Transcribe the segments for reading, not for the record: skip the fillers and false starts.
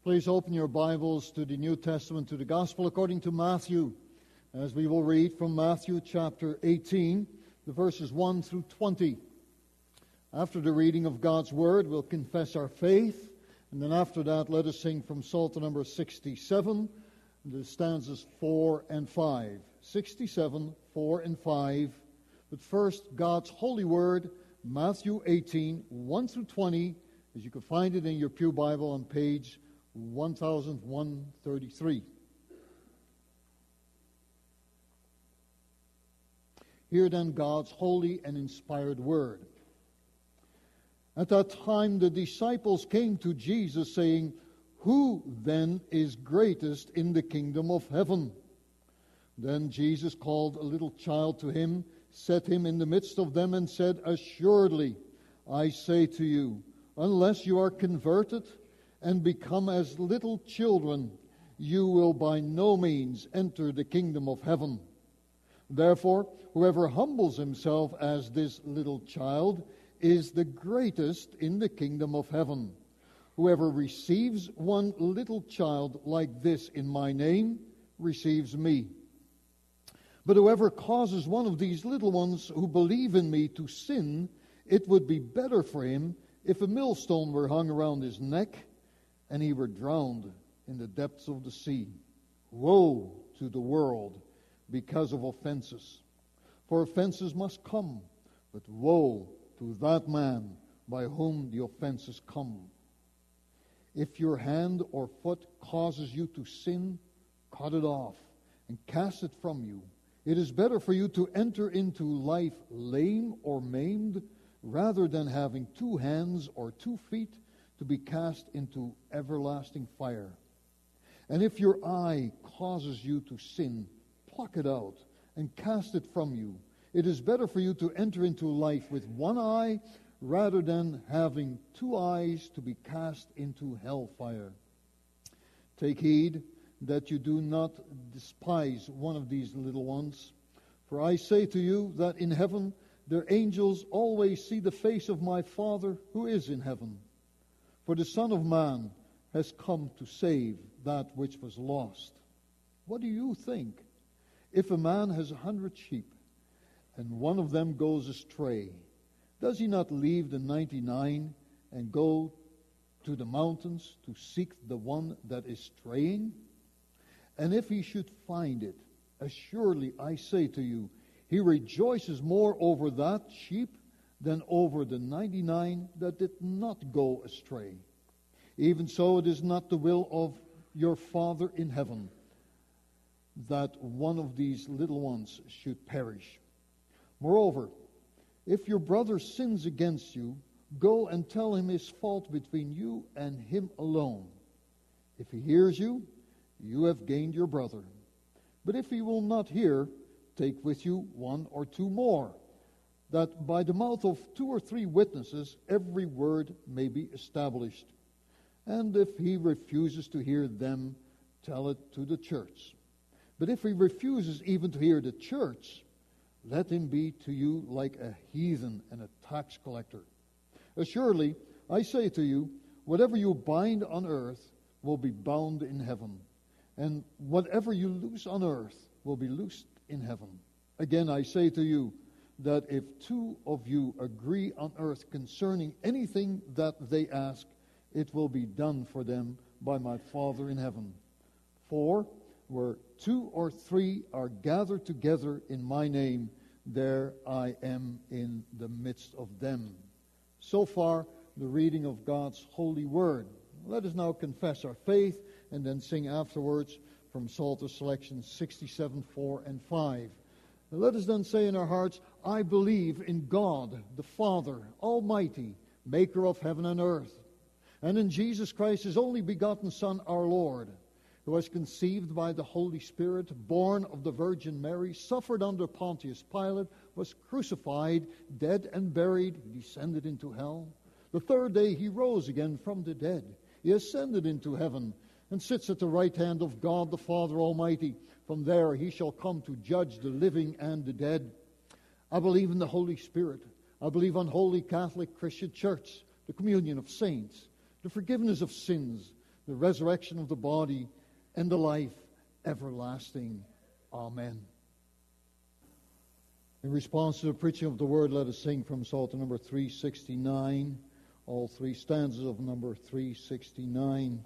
Please open your Bibles to the New Testament, to the Gospel according to Matthew, as we will read from Matthew chapter 18, the verses 1 through 20. After the reading of God's Word, we'll confess our faith, and then after that, let us sing from Psalter number 67, the stanzas 4 and 5. 67, 4 and 5. But first, God's holy Word, Matthew 18, 1 through 20, as you can find it in your pew Bible on page 1133. Hear then God's holy and inspired word. At that time the disciples came to Jesus, saying, "Who then is greatest in the kingdom of heaven?" Then Jesus called a little child to him, set him in the midst of them, and said, "Assuredly, I say to you, unless you are converted and become as little children, you will by no means enter the kingdom of heaven. Therefore, whoever humbles himself as this little child is the greatest in the kingdom of heaven. Whoever receives one little child like this in my name receives me. But whoever causes one of these little ones who believe in me to sin, it would be better for him if a millstone were hung around his neck and he were drowned in the depths of the sea. Woe to the world because of offenses. For offenses must come, but woe to that man by whom the offenses come. If your hand or foot causes you to sin, cut it off and cast it from you. It is better for you to enter into life lame or maimed, rather than having 2 hands or 2 feet to be cast into everlasting fire. And if your eye causes you to sin, pluck it out and cast it from you. It is better for you to enter into life with 1 eye, rather than having 2 eyes to be cast into hellfire. Take heed that you do not despise one of these little ones. For I say to you that in heaven their angels always see the face of my Father who is in heaven. For the Son of Man has come to save that which was lost. What do you think? If a man has 100 sheep, and one of them goes astray, does he not leave the 99 and go to the mountains to seek the one that is straying? And if he should find it, assuredly I say to you, he rejoices more over that sheep than over the 99 that did not go astray. Even so, it is not the will of your Father in heaven that one of these little ones should perish. Moreover, if your brother sins against you, go and tell him his fault between you and him alone. If he hears you, you have gained your brother. But if he will not hear, take with you 1 or 2 more, that by the mouth of 2 or 3 witnesses every word may be established. And if he refuses to hear them, tell it to the church. But if he refuses even to hear the church, let him be to you like a heathen and a tax collector. Assuredly, I say to you, whatever you bind on earth will be bound in heaven, and whatever you loose on earth will be loosed in heaven. Again, I say to you that if 2 of you agree on earth concerning anything that they ask, it will be done for them by my Father in heaven. For where 2 or 3 are gathered together in my name, there I am in the midst of them. So far, the reading of God's holy word. Let us now confess our faith and then sing afterwards from Psalter selection 67, 4 and 5. And let us then say in our hearts, I believe in God, the Father, Almighty, maker of heaven and earth, and in Jesus Christ, his only begotten Son, our Lord, who was conceived by the Holy Spirit, born of the Virgin Mary, suffered under Pontius Pilate, was crucified, dead and buried, descended into hell. The 3rd day he rose again from the dead. He ascended into heaven and sits at the right hand of God the Father Almighty. From there he shall come to judge the living and the dead. I believe in the Holy Spirit. I believe on Holy Catholic Christian Church, the communion of saints, the forgiveness of sins, the resurrection of the body, and the life everlasting. Amen. In response to the preaching of the word, let us sing from Psalter number 369, all three stanzas of number 369.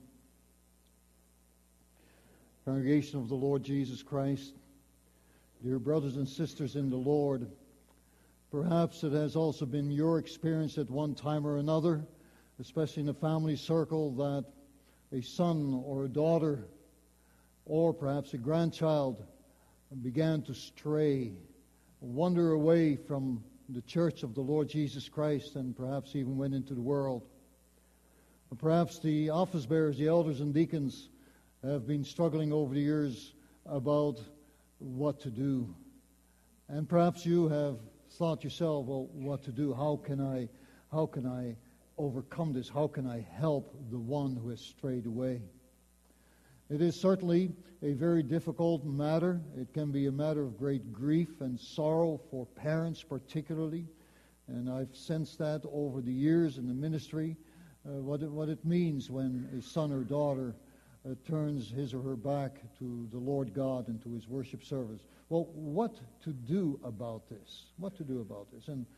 Congregation of the Lord Jesus Christ, dear brothers and sisters in the Lord, perhaps it has also been your experience at one time or another, especially in a family circle, that a son or a daughter or perhaps a grandchild began to stray, wander away from the church of the Lord Jesus Christ, and perhaps even went into the world. Or perhaps the office bearers, the elders and deacons, have been struggling over the years about what to do. And perhaps you have thought yourself, well, what to do? How can I overcome this? How can I help the one who has strayed away? It is certainly a very difficult matter. It can be a matter of great grief and sorrow for parents particularly. And I've sensed that over the years in the ministry, what it means when a son or daughter turns his or her back to the Lord God and to his worship service. Well, what to do about this? What to do about this? And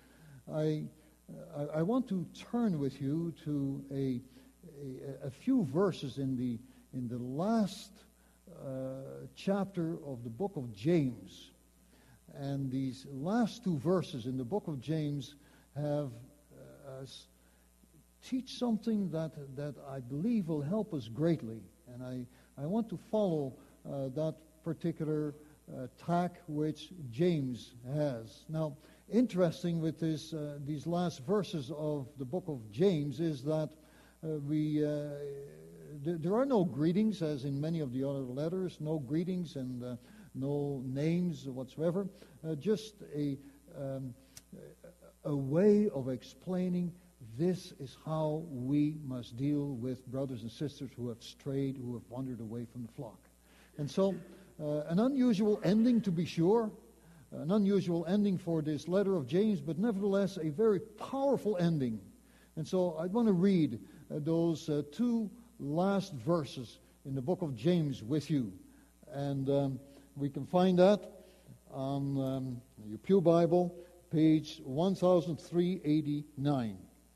I want to turn with you to a few verses in the last chapter of the book of James. And these last two verses in the book of James have teach something that I believe will help us greatly. And I want to follow that particular tack which James has. Now, interesting with these last verses of the book of James is that there are no greetings, as in many of the other letters, no greetings and no names whatsoever. Just a way of explaining this is how we must deal with brothers and sisters who have strayed, who have wandered away from the flock. And so, an unusual ending to be sure, an unusual ending for this letter of James, but nevertheless a very powerful ending. And so I want to read those two last verses in the book of James with you. And we can find that on your Pew Bible, page 1389.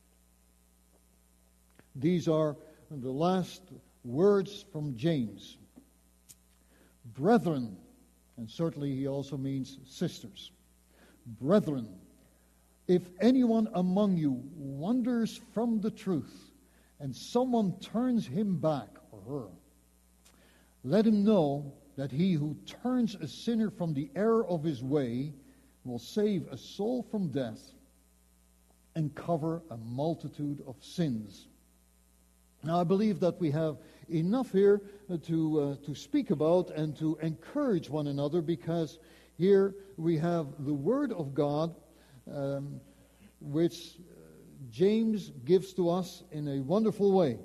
These are the last words from James. Brethren, and certainly he also means sisters. Brethren, if anyone among you wanders from the truth, and someone turns him back, or her, let him know that he who turns a sinner from the error of his way will save a soul from death and cover a multitude of sins. Now, I believe that we have enough here to speak about and to encourage one another, because here we have the Word of God, which James gives to us in a wonderful way.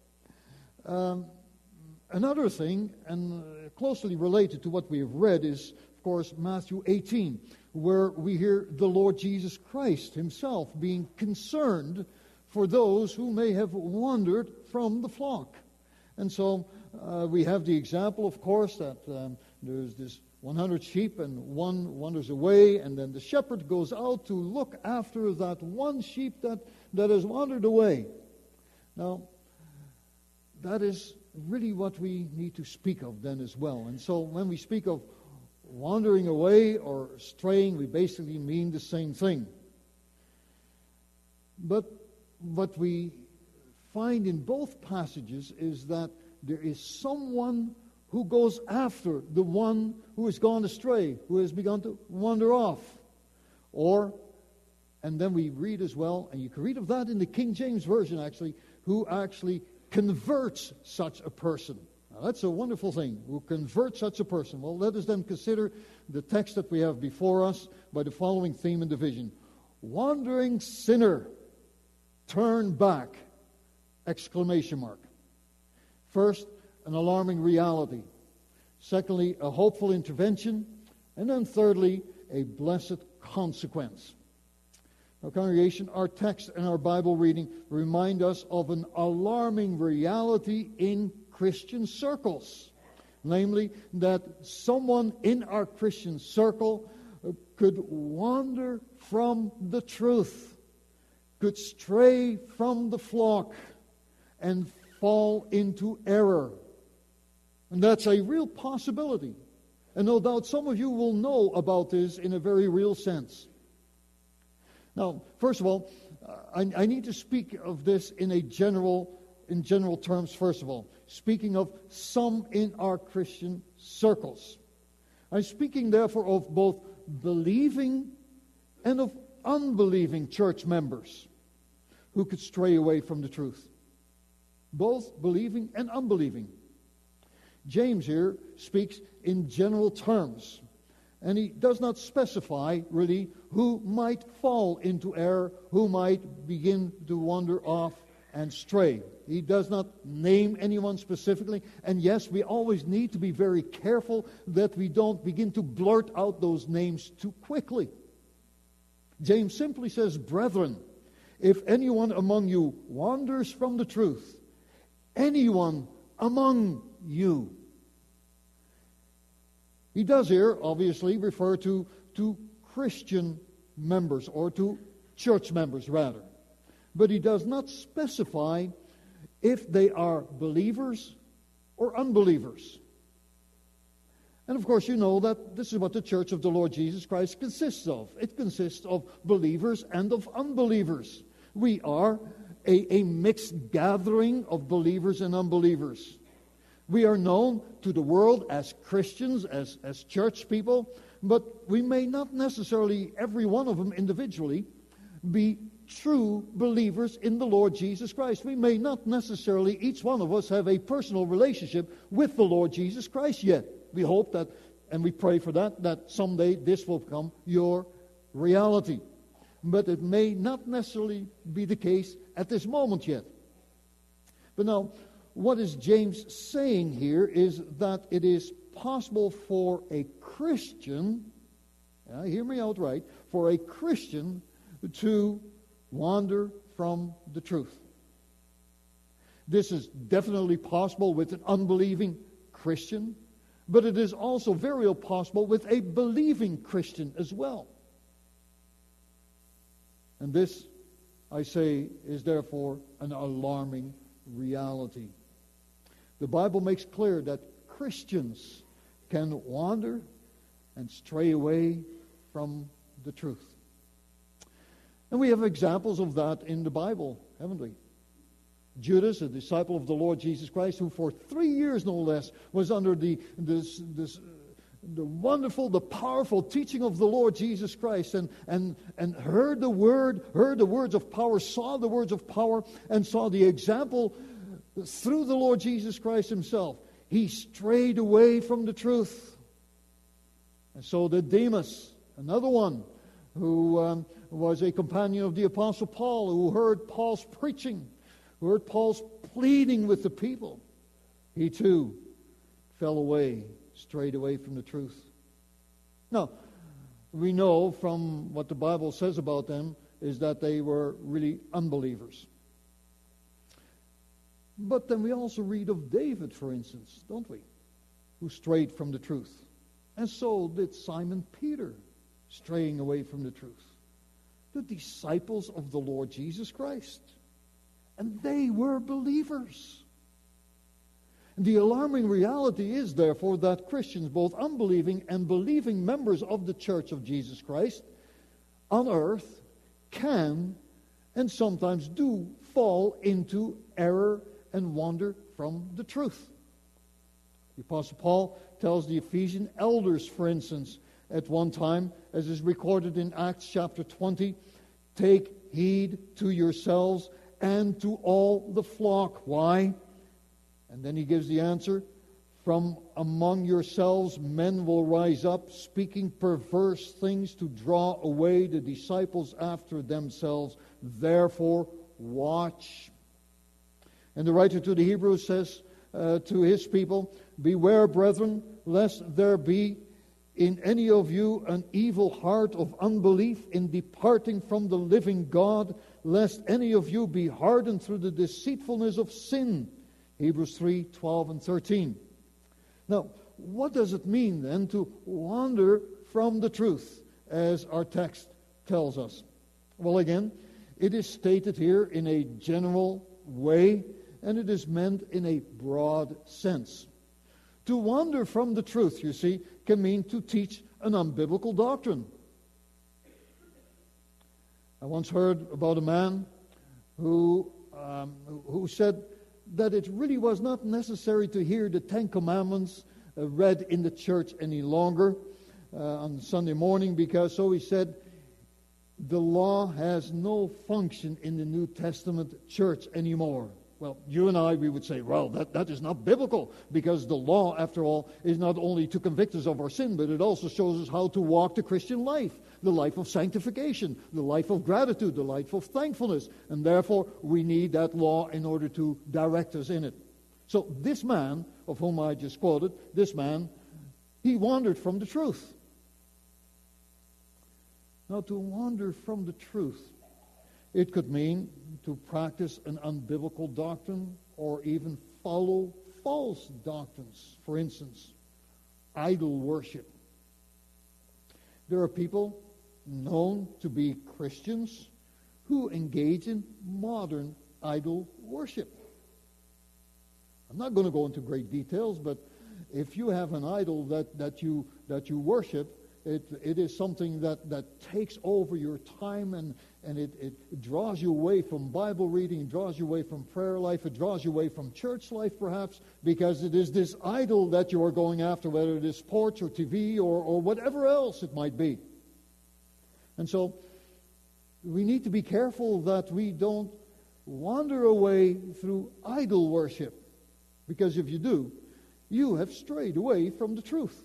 Another thing, and closely related to what we have read, is, of course, Matthew 18, where we hear the Lord Jesus Christ himself being concerned for those who may have wandered from the flock. And so we have the example, of course, that there's this 100 sheep and one wanders away, and then the shepherd goes out to look after that one sheep that has wandered away. Now, that is really what we need to speak of then as well. And so when we speak of wandering away or straying, we basically mean the same thing. But what we find in both passages is that there is someone who goes after the one who has gone astray, who has begun to wander off. And then we read as well, and you can read of that in the King James Version actually, who actually converts such a person. Now, that's a wonderful thing, who converts such a person. Well, let us then consider the text that we have before us by the following theme and division. Wandering sinner, turn back! Exclamation mark. First, an alarming reality. Secondly, a hopeful intervention. And then thirdly, a blessed consequence. Our congregation, our text and our Bible reading remind us of an alarming reality in Christian circles. Namely, that someone in our Christian circle could wander from the truth, could stray from the flock, and fall into error. And that's a real possibility. And no doubt some of you will know about this in a very real sense. Now, first of all, I need to speak of this in general terms, first of all. Speaking of some in our Christian circles. I'm speaking therefore of both believing and of unbelieving church members who could stray away from the truth. Both believing and unbelieving. James here speaks in general terms. And he does not specify, really, who might fall into error, who might begin to wander off and stray. He does not name anyone specifically. And yes, we always need to be very careful that we don't begin to blurt out those names too quickly. James simply says, "Brethren, if anyone among you wanders from the truth," anyone among you. He does here, obviously, refer to Christian members, or to church members, rather. But he does not specify if they are believers or unbelievers. And of course, you know that this is what the Church of the Lord Jesus Christ consists of. It consists of believers and of unbelievers. We are a mixed gathering of believers and unbelievers. We are known to the world as Christians, as church people, but we may not necessarily, every one of them individually, be true believers in the Lord Jesus Christ. We may not necessarily, each one of us, have a personal relationship with the Lord Jesus Christ yet. We hope that, and we pray for that someday this will become your reality. But it may not necessarily be the case at this moment yet. But now, what is James saying here is that it is possible for a Christian, hear me out right, for a Christian to wander from the truth. This is definitely possible with an unbelieving Christian, but it is also very possible with a believing Christian as well. And this, I say, is therefore an alarming reality. The Bible makes clear that Christians can wander and stray away from the truth. And we have examples of that in the Bible, haven't we? Judas, a disciple of the Lord Jesus Christ, who for 3 years no less was under the wonderful, the powerful teaching of the Lord Jesus Christ, and heard the words of power, saw the words of power, and saw the example through the Lord Jesus Christ himself. He strayed away from the truth. And so did Demas, another one who was a companion of the Apostle Paul, who heard Paul's preaching, who heard Paul's pleading with the people. He too fell away, strayed away from the truth. Now, we know from what the Bible says about them is that they were really unbelievers. But then we also read of David, for instance, don't we? Who strayed from the truth. And so did Simon Peter, straying away from the truth. The disciples of the Lord Jesus Christ. And they were believers. And the alarming reality is, therefore, that Christians, both unbelieving and believing members of the Church of Jesus Christ, on earth, can and sometimes do fall into error and wander from the truth. The Apostle Paul tells the Ephesian elders, for instance, at one time, as is recorded in Acts chapter 20, "Take heed to yourselves and to all the flock." Why? And then he gives the answer, "From among yourselves men will rise up, speaking perverse things to draw away the disciples after themselves. Therefore, watch." And the writer to the Hebrews says to his people, "Beware, brethren, lest there be in any of you an evil heart of unbelief in departing from the living God, lest any of you be hardened through the deceitfulness of sin. Hebrews 3:12 and 13. Now, what does it mean then to wander from the truth, as our text tells us? Well, again, it is stated here in a general way, and it is meant in a broad sense. To wander from the truth, you see, can mean to teach an unbiblical doctrine. I once heard about a man who said that it really was not necessary to hear the Ten Commandments read in the church any longer on Sunday morning, because, so he said, the law has no function in the New Testament church anymore. Well, you and I, we would say, well, that is not biblical, because the law, after all, is not only to convict us of our sin, but it also shows us how to walk the Christian life, the life of sanctification, the life of gratitude, the life of thankfulness. And therefore, we need that law in order to direct us in it. So this man, of whom I just quoted, this man, he wandered from the truth. Now, to wander from the truth, it could mean to practice an unbiblical doctrine or even follow false doctrines. For instance, idol worship. There are people known to be Christians who engage in modern idol worship. I'm not going to go into great details, but if you have an idol that you worship, it is something that takes over your time, and it draws you away from Bible reading, it draws you away from prayer life, it draws you away from church life perhaps, because it is this idol that you are going after, whether it is sports or TV or whatever else it might be. And so we need to be careful that we don't wander away through idol worship, because if you do, you have strayed away from the truth.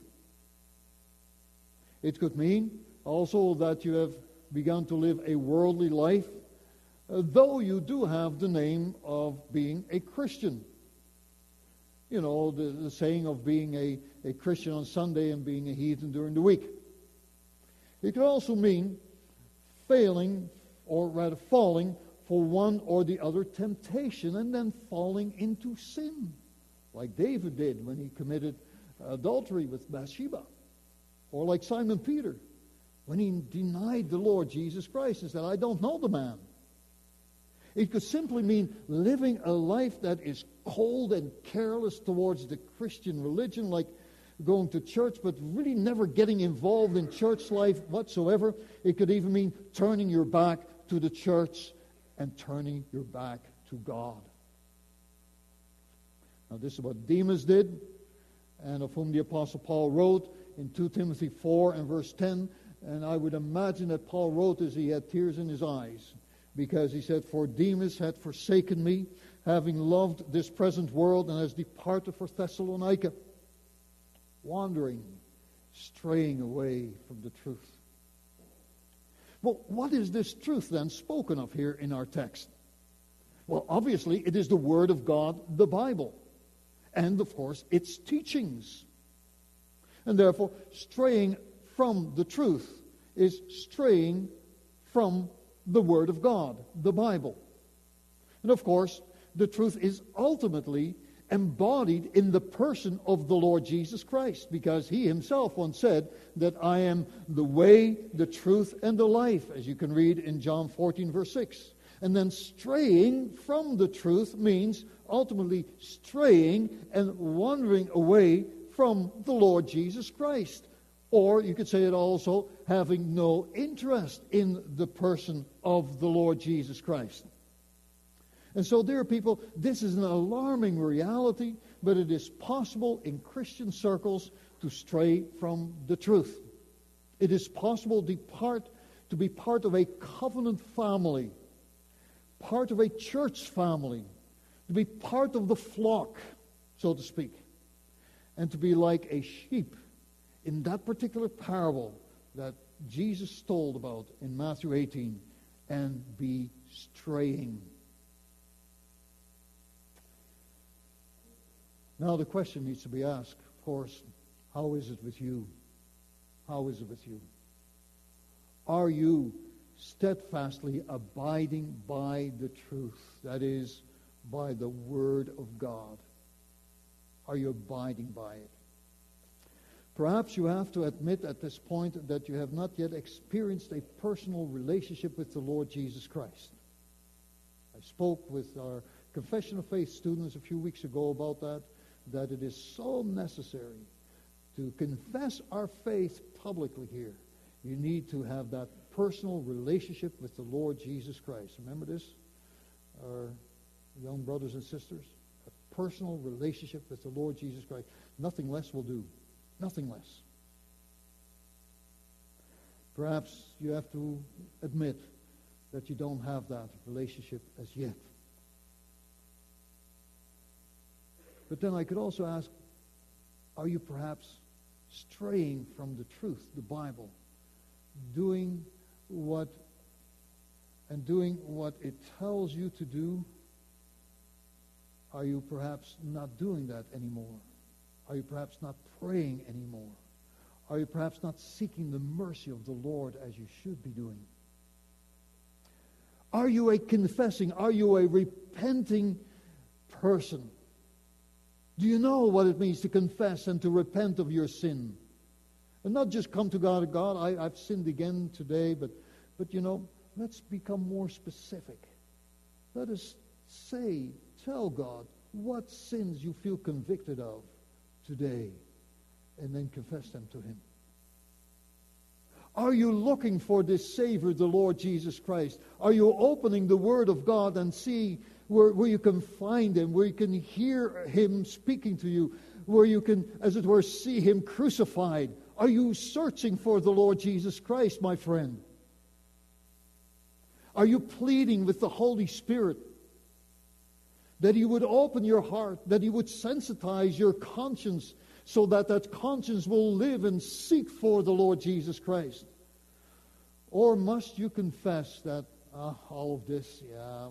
It could mean also that you have begun to live a worldly life, though you do have the name of being a Christian. You know, the saying of being a Christian on Sunday and being a heathen during the week. It could also mean failing, or rather falling, for one or the other temptation and then falling into sin, like David did when he committed adultery with Bathsheba. Or like Simon Peter, when he denied the Lord Jesus Christ and said, I don't know the man. It could simply mean living a life that is cold and careless towards the Christian religion, like going to church but really never getting involved in church life whatsoever. It could even mean turning your back to the church and turning your back to God. Now this is what Demas did, and of whom the Apostle Paul wrote in 2 Timothy 4 and verse 10, and I would imagine that Paul wrote as he had tears in his eyes, because he said, For Demas had forsaken me, having loved this present world, and has departed for Thessalonica, wandering, straying away from the truth. Well, what is this truth then spoken of here in our text? Well, obviously it is the Word of God, the Bible, and of course its teachings. And therefore, straying from the truth is straying from the Word of God, the Bible. And of course, the truth is ultimately embodied in the person of the Lord Jesus Christ, because He Himself once said that I am the way, the truth, and the life, as you can read in John 14, verse 6. And then straying from the truth means ultimately straying and wandering away from the Lord Jesus Christ. Or you could say it also, having no interest in the person of the Lord Jesus Christ. And so, dear people, this is an alarming reality, but it is possible in Christian circles to stray from the truth. It is possible to be part of a covenant family, part of a church family, to be part of the flock, so to speak, and to be like a sheep in that particular parable that Jesus told about in Matthew 18, and be straying. Now the question needs to be asked, of course, how is it with you? How is it with you? Are you steadfastly abiding by the truth? That is, by the Word of God. Are you abiding by it? Perhaps you have to admit at this point that you have not yet experienced a personal relationship with the Lord Jesus Christ. I spoke with our Confession of Faith students a few weeks ago about that it is so necessary to confess our faith publicly here. You need to have that personal relationship with the Lord Jesus Christ. Remember this, our young brothers and sisters? A personal relationship with the Lord Jesus Christ. Nothing less will do. Nothing less. Perhaps you have to admit that you don't have that relationship as yet. But then I could also ask, are you perhaps straying from the truth, the Bible, doing what it tells you to do? Are you perhaps not doing that anymore? Are you perhaps not praying anymore? Are you perhaps not seeking the mercy of the Lord as you should be doing? Are you a confessing, are you a repenting person? Do you know what it means to confess and to repent of your sin? And not just come to God, I've sinned again today, but let's become more specific. Let us tell God what sins you feel convicted of today, and then confess them to Him. Are you looking for this Savior, the Lord Jesus Christ? Are you opening the Word of God and see where you can find Him, where you can hear Him speaking to you, where you can, as it were, see Him crucified? Are you searching for the Lord Jesus Christ, my friend? Are you pleading with the Holy Spirit that He would open your heart, that He would sensitize your conscience so that conscience will live and seek for the Lord Jesus Christ? Or must you confess that all of this,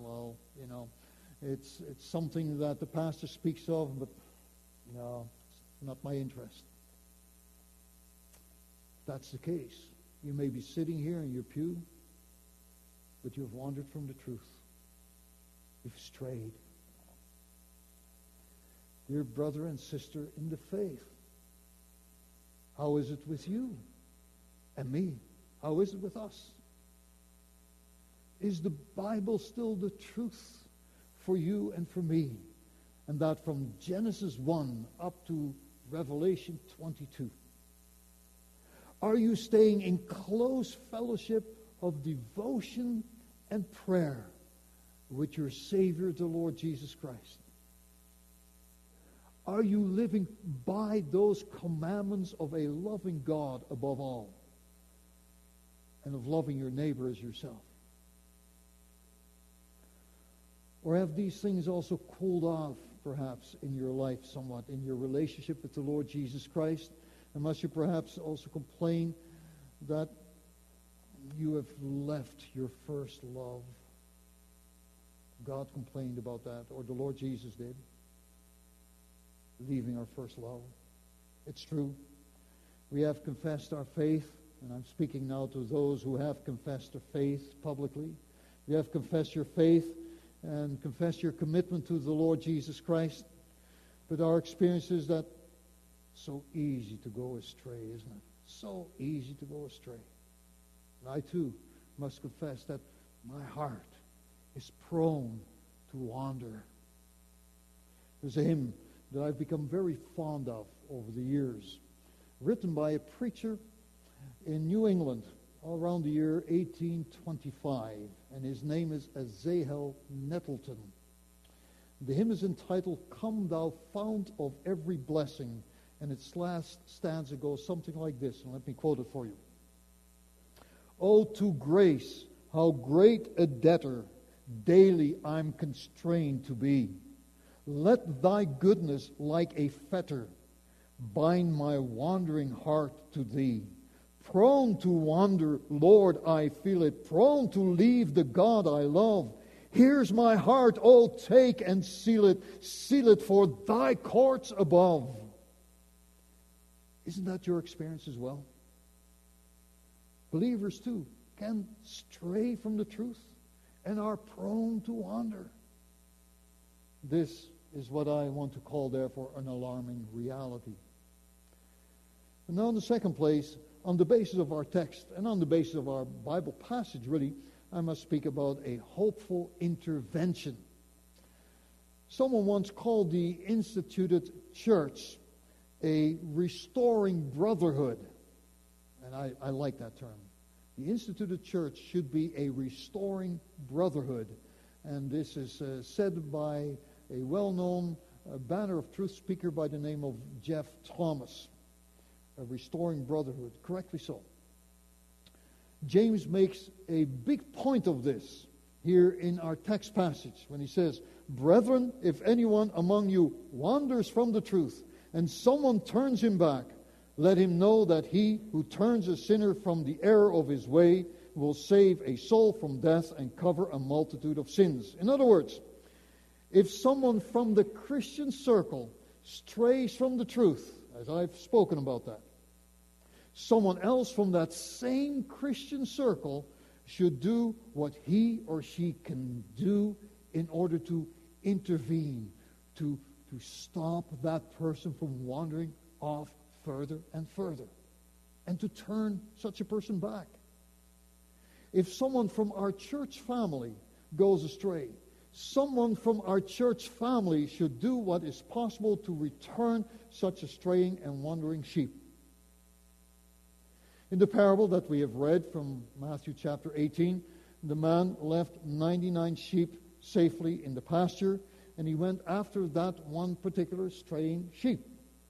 it's something that the pastor speaks of, but it's not my interest. If that's the case, you may be sitting here in your pew, but you have wandered from the truth. You've strayed. Dear brother and sister in the faith, how is it with you and me? How is it with us? Is the Bible still the truth for you and for me? And that from Genesis 1 up to Revelation 22. Are you staying in close fellowship of devotion and prayer with your Savior, the Lord Jesus Christ? Are you living by those commandments of a loving God above all, and of loving your neighbor as yourself? Or have these things also cooled off, perhaps, in your life somewhat, in your relationship with the Lord Jesus Christ? And must you perhaps also complain that you have left your first love? God complained about that, or the Lord Jesus did. Leaving our first love. It's true. We have confessed our faith, and I'm speaking now to those who have confessed their faith publicly. You have confessed your faith and confessed your commitment to the Lord Jesus Christ. But our experience is that it's so easy to go astray, isn't it? So easy to go astray. And I too must confess that my heart is prone to wander. There's a hymn that I've become very fond of over the years, written by a preacher in New England around the year 1825, and his name is Asahel Nettleton. The hymn is entitled, "Come Thou Fount of Every Blessing," and its last stanza goes something like this, and let me quote it for you. "Oh, to grace, how great a debtor daily I'm constrained to be. Let Thy goodness like a fetter bind my wandering heart to Thee. Prone to wander, Lord, I feel it, prone to leave the God I love. Here's my heart, oh, take and seal it for Thy courts above." Isn't that your experience as well? Believers too can stray from the truth and are prone to wander. This is what I want to call, therefore, an alarming reality. And now in the second place, on the basis of our text and on the basis of our Bible passage, really, I must speak about a hopeful intervention. Someone once called the instituted church a restoring brotherhood. And I like that term. The instituted church should be a restoring brotherhood. And this is said by a well-known banner of truth speaker by the name of Jeff Thomas. A restoring brotherhood, correctly so. James makes a big point of this here in our text passage when he says, "Brethren, if anyone among you wanders from the truth, and someone turns him back, let him know that he who turns a sinner from the error of his way will save a soul from death and cover a multitude of sins." In other words, if someone from the Christian circle strays from the truth, as I've spoken about that, someone else from that same Christian circle should do what he or she can do in order to intervene, to stop that person from wandering off further and further, and to turn such a person back. If someone from our church family goes astray, someone from our church family should do what is possible to return such a straying and wandering sheep. In the parable that we have read from Matthew chapter 18, the man left 99 sheep safely in the pasture, and he went after that one particular straying sheep.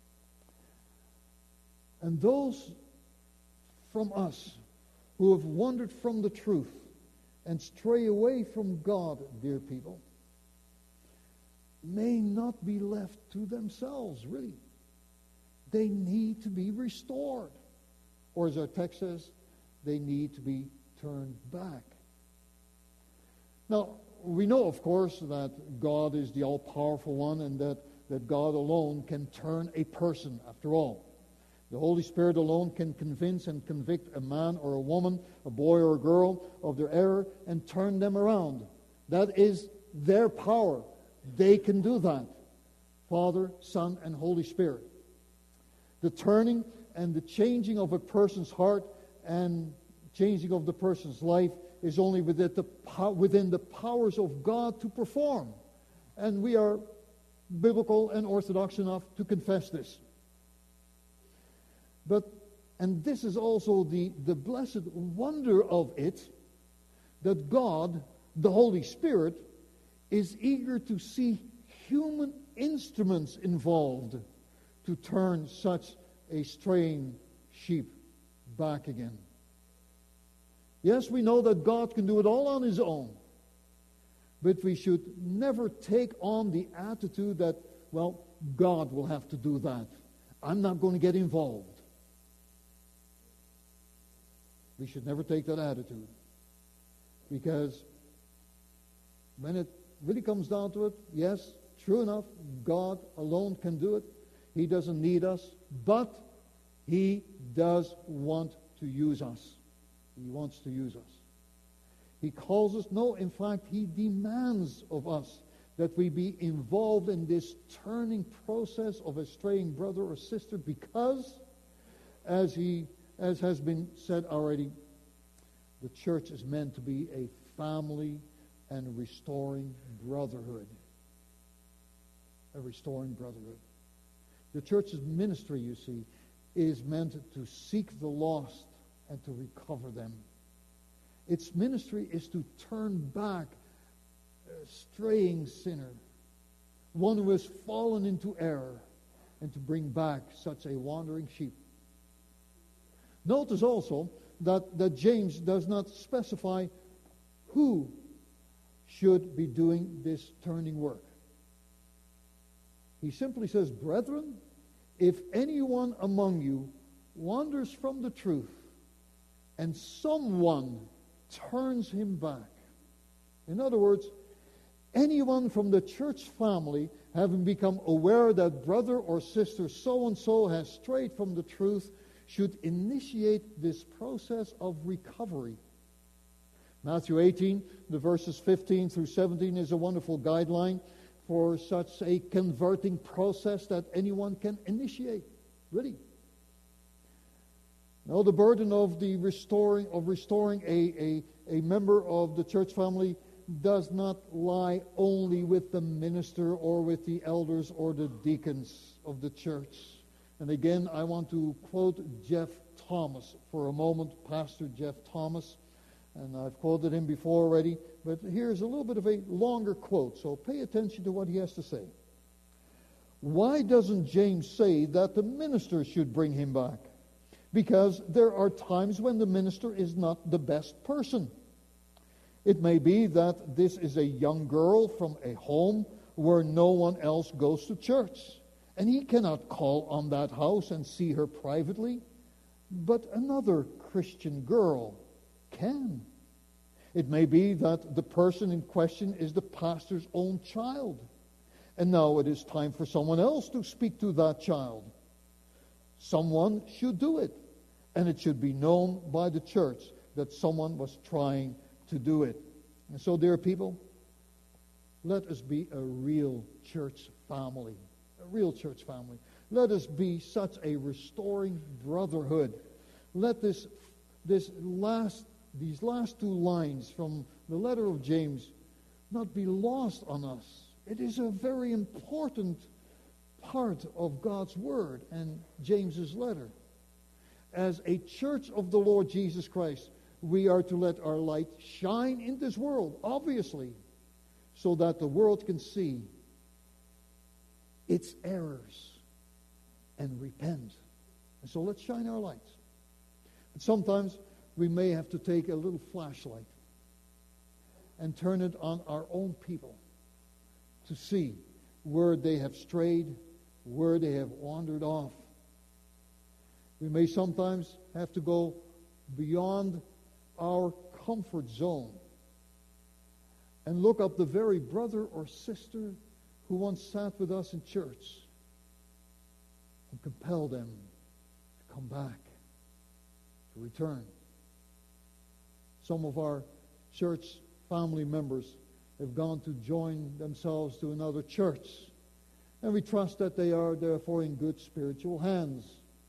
And those from us who have wandered from the truth and stray away from God, dear people, may not be left to themselves, really. They need to be restored. Or as our text says, they need to be turned back. Now, we know, of course, that God is the all-powerful one and that God alone can turn a person, after all. The Holy Spirit alone can convince and convict a man or a woman, a boy or a girl, of their error and turn them around. That is their power. They can do that. Father, Son, and Holy Spirit. The turning and the changing of a person's heart and changing of the person's life is only within the powers of God to perform. And we are biblical and orthodox enough to confess this. And this is also the blessed wonder of it, that God, the Holy Spirit, is eager to see human instruments involved to turn such a straying sheep back again. Yes, we know that God can do it all on His own. But we should never take on the attitude that, well, God will have to do that. I'm not going to get involved. We should never take that attitude. Because when it really comes down to it, yes, true enough, God alone can do it. He doesn't need us, but He does want to use us. He wants to use us. He calls us, no, in fact, He demands of us that we be involved in this turning process of a straying brother or sister, because, as has been said already, the church is meant to be a family and a restoring brotherhood. A restoring brotherhood. The church's ministry, you see, is meant to seek the lost and to recover them. Its ministry is to turn back a straying sinner, one who has fallen into error, and to bring back such a wandering sheep. Notice also that James does not specify who should be doing this turning work. He simply says, "Brethren, if anyone among you wanders from the truth, and someone turns him back." In other words, anyone from the church family having become aware that brother or sister so-and-so has strayed from the truth should initiate this process of recovery. Matthew 18, the verses 15 through 17 is a wonderful guideline for such a converting process that anyone can initiate. Really. Now, the burden of restoring a member of the church family does not lie only with the minister or with the elders or the deacons of the church. And again, I want to quote Jeff Thomas for a moment, Pastor Jeff Thomas. And I've quoted him before already, but here's a little bit of a longer quote, so pay attention to what he has to say. Why doesn't James say that the minister should bring him back? Because there are times when the minister is not the best person. It may be that this is a young girl from a home where no one else goes to church, and he cannot call on that house and see her privately, but another Christian girl can. It may be that the person in question is the pastor's own child, and now it is time for someone else to speak to that child. Someone should do it, and it should be known by the church that someone was trying to do it. And so, dear people, let us be a real church family. A real church family. Let us be such a restoring brotherhood. Let these last two lines from the letter of James not be lost on us. It is a very important part of God's Word and James's letter. As a church of the Lord Jesus Christ, we are to let our light shine in this world, obviously, so that the world can see its errors and repent. And so let's shine our lights. But sometimes we may have to take a little flashlight and turn it on our own people to see where they have strayed, where they have wandered off. We may sometimes have to go beyond our comfort zone and look up the very brother or sister who once sat with us in church and compel them to come back, to return. Some of our church family members have gone to join themselves to another church, and we trust that they are therefore in good spiritual hands.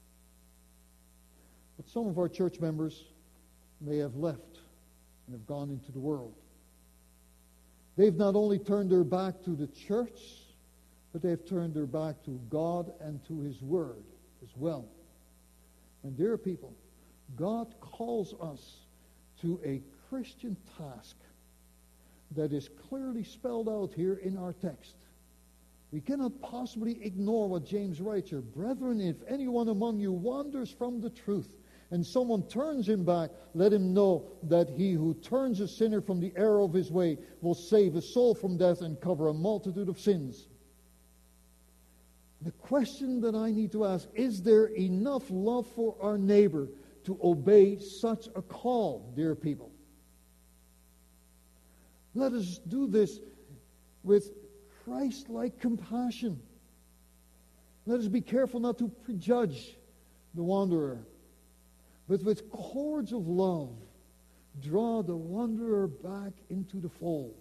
But some of our church members may have left and have gone into the world. They've not only turned their back to the church, but they've turned their back to God and to His Word as well. And dear people, God calls us to a Christian task that is clearly spelled out here in our text. We cannot possibly ignore what James writes here. Brethren, if anyone among you wanders from the truth, and someone turns him back, let him know that he who turns a sinner from the error of his way will save a soul from death and cover a multitude of sins. The question that I need to ask, is there enough love for our neighbor to obey such a call, dear people? Let us do this with Christ-like compassion. Let us be careful not to prejudge the wanderer, but with cords of love, draw the wanderer back into the fold.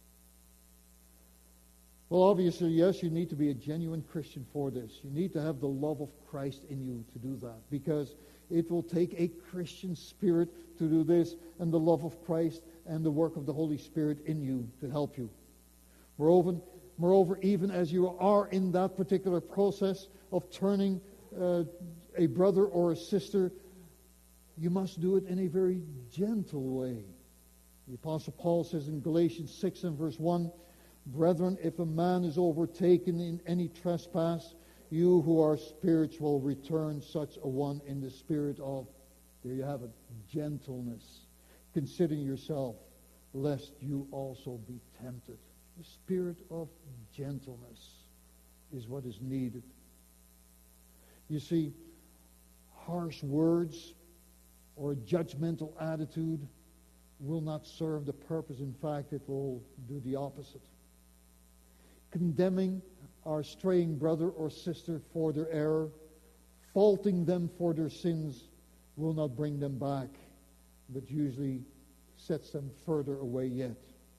Well, obviously, yes, you need to be a genuine Christian for this. You need to have the love of Christ in you to do that, because it will take a Christian spirit to do this, and the love of Christ and the work of the Holy Spirit in you to help you. Moreover, even as you are in that particular process of turning a brother or a sister, you must do it in a very gentle way. The Apostle Paul says in Galatians 6 and verse 1, Brethren, if a man is overtaken in any trespass, you who are spiritual return such a one in the spirit of, there you have it, gentleness. Considering yourself, lest you also be tempted. The spirit of gentleness is what is needed. You see, harsh words or a judgmental attitude will not serve the purpose. In fact, it will do the opposite. Condemning our straying brother or sister for their error faulting them for their sins will not bring them back, but usually sets them further away yet.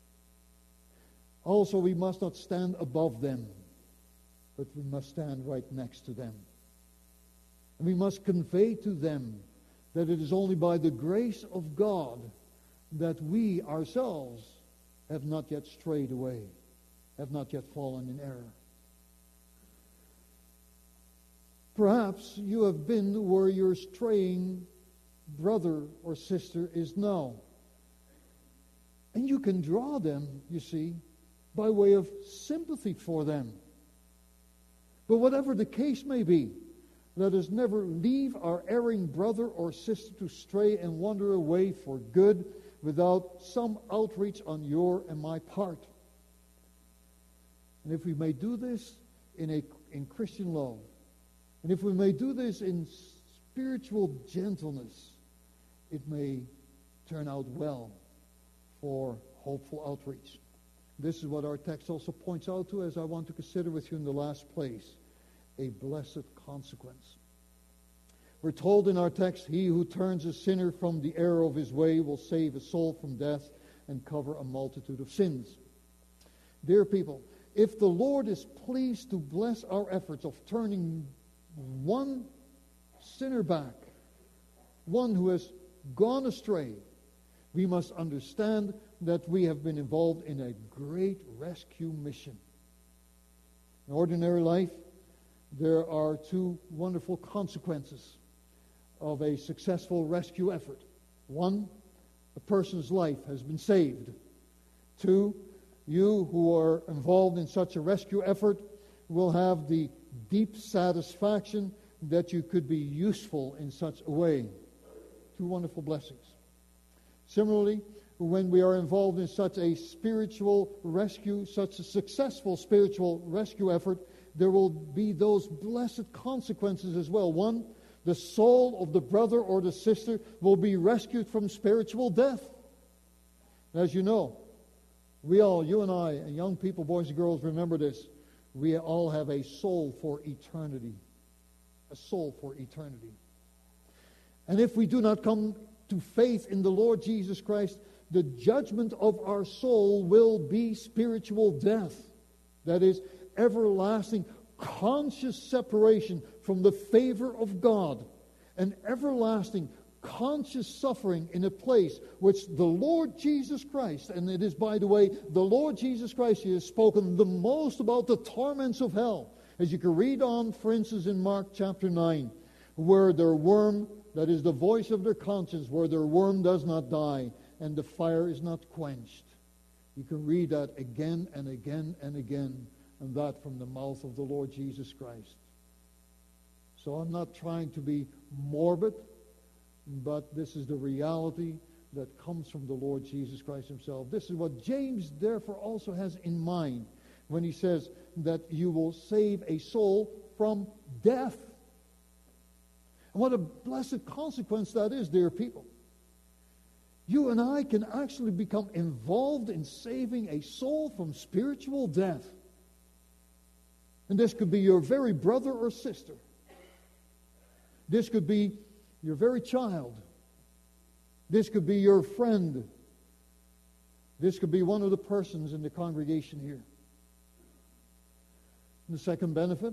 Also, we must not stand above them, but we must stand right next to them. And we must convey to them that it is only by the grace of God that we ourselves have not yet strayed away, have not yet fallen in error. Perhaps you have been where your straying brother or sister is now. And you can draw them, you see, by way of sympathy for them. But whatever the case may be, let us never leave our erring brother or sister to stray and wander away for good without some outreach on your and my part. And if we may do this in Christian love, and if we may do this in spiritual gentleness, it may turn out well for hopeful outreach. This is what our text also points out to, as I want to consider with you in the last place, a blessed consequence. We're told in our text, he who turns a sinner from the error of his way will save a soul from death and cover a multitude of sins. Dear people, if the Lord is pleased to bless our efforts of turning one sinner back, one who has gone astray, we must understand that we have been involved in a great rescue mission. In ordinary life, there are two wonderful consequences of a successful rescue effort. One, a person's life has been saved. Two, you who are involved in such a rescue effort will have the deep satisfaction that you could be useful in such a way. Two wonderful blessings. Similarly, when we are involved in such a spiritual rescue, such a successful spiritual rescue effort, there will be those blessed consequences as well. One, the soul of the brother or the sister will be rescued from spiritual death. As you know, we all, you and I, and young people, boys and girls, remember this. We all have a soul for eternity. A soul for eternity. And if we do not come to faith in the Lord Jesus Christ, the judgment of our soul will be spiritual death. That is, everlasting, conscious separation from the favor of God. An everlasting, conscious suffering in a place which the Lord Jesus Christ, and it is, by the way, the Lord Jesus Christ, He has spoken the most about the torments of hell. As you can read on, for instance, in Mark chapter 9, where their worm, that is the voice of their conscience, where their worm does not die, and the fire is not quenched. You can read that again and again and again, and that from the mouth of the Lord Jesus Christ. So I'm not trying to be morbid, but this is the reality that comes from the Lord Jesus Christ Himself. This is what James therefore also has in mind when he says that you will save a soul from death. And what a blessed consequence that is, dear people. You and I can actually become involved in saving a soul from spiritual death. And this could be your very brother or sister. This could be your very child. This could be your friend. This could be one of the persons in the congregation here. And the second benefit,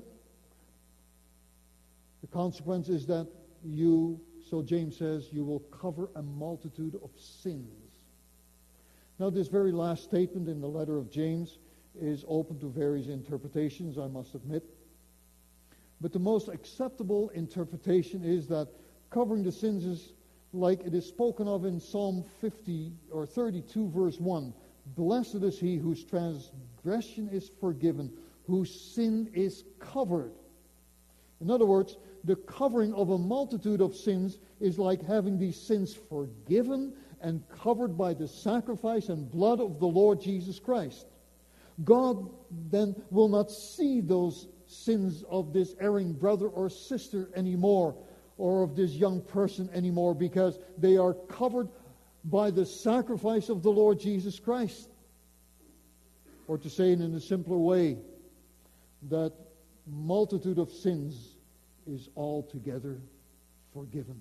the consequence is that you, so James says, you will cover a multitude of sins. Now, this very last statement in the letter of James is open to various interpretations, I must admit. But the most acceptable interpretation is that covering the sins is like it is spoken of in Psalm 50 or 32 verse 1. Blessed is he whose transgression is forgiven, whose sin is covered. In other words, the covering of a multitude of sins is like having these sins forgiven and covered by the sacrifice and blood of the Lord Jesus Christ. God then will not see those sins of this erring brother or sister anymore, or of this young person anymore, because they are covered by the sacrifice of the Lord Jesus Christ. Or to say it in a simpler way, that multitude of sins is altogether forgiven.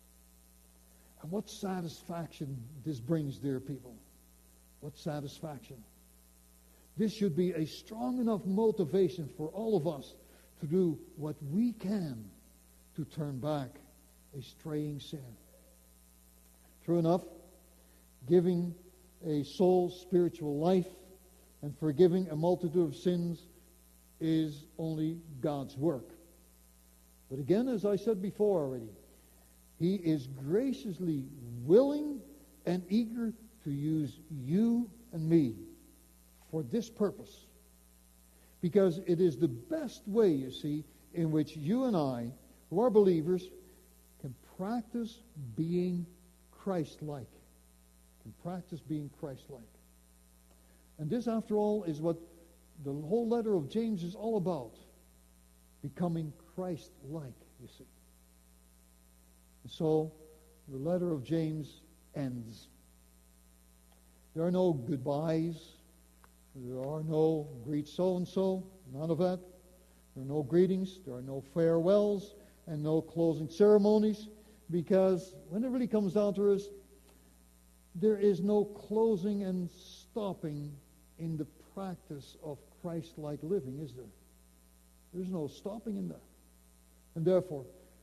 And what satisfaction this brings, dear people. What satisfaction. This should be a strong enough motivation for all of us to do what we can to turn back a straying sinner. True enough, giving a soul spiritual life and forgiving a multitude of sins is only God's work. But again, as I said before already, He is graciously willing and eager to use you and me for this purpose. Because it is the best way, you see, in which you and I, who are believers, can practice being Christ-like. Can practice being Christ-like. And this, after all, is what the whole letter of James is all about. Becoming Christ-like, you see. And so, the letter of James ends. There are no goodbyes. There are no greet so-and-so. None of that. There are no greetings. There are no farewells and no closing ceremonies. Because when it really comes down to us, there is no closing and stopping in the practice of Christ-like living, is there? There's no stopping in that. And therefore,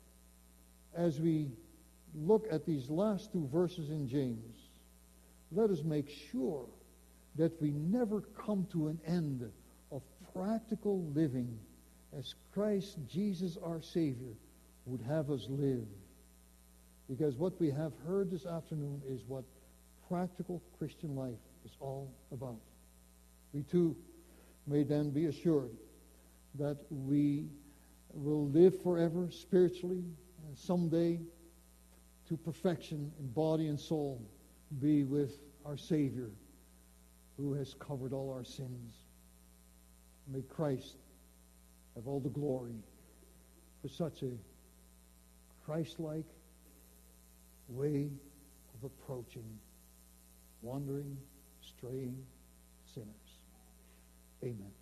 as we look at these last two verses in James, let us make sure that we never come to an end of practical living as Christ Jesus our Savior would have us live. Because what we have heard this afternoon is what practical Christian life is all about. We too may then be assured that we will live forever spiritually, and someday to perfection in body and soul be with our Savior who has covered all our sins. May Christ have all the glory for such a Christ-like way of approaching wandering, straying sinners. Amen.